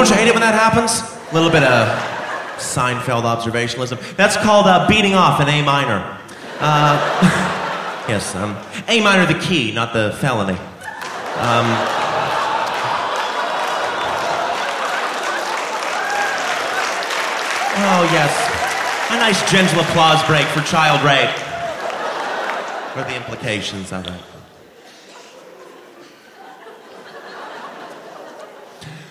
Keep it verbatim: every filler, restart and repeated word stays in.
don't you hate it when that happens? A little bit of Seinfeld observationalism. That's called uh, beating off in A minor. Uh, yes, um, A minor the key, not the felony. Um, oh, yes. A nice gentle applause break for child rape. What are the implications of it?